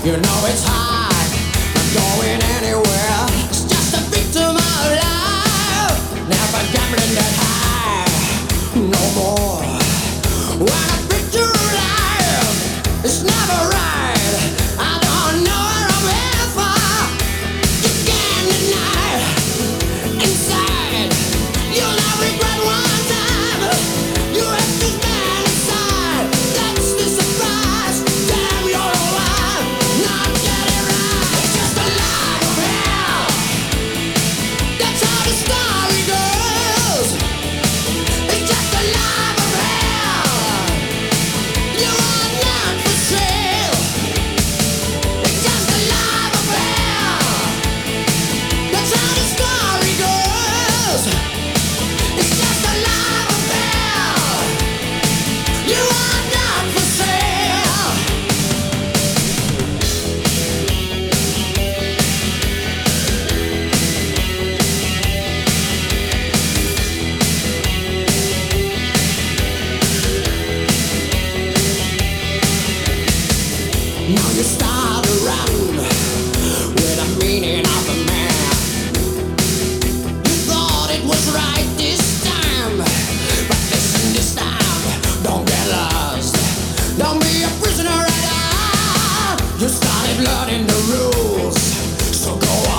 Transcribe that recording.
You know it's hard, not going anywhere. It's just a victim of life. Never gambling that high, no more. When I picture life, it's never right. I don't know where I'm here for. You can't deny inside. You'll not regret one time. You have to stand aside. That's the surprise. Damn, you're alive. Not get it right. It's just a life of hell. That's how the story goes. It's just a life of hell. You are not for sale. It's just a life of hell. That's how the story goes. It's just a life of hell. You are not for sale. Now you start to run with the meaning of a man. You thought it was right this time, but listen this time, don't get lost. Don't be a prisoner at all. You started learning the rules, so go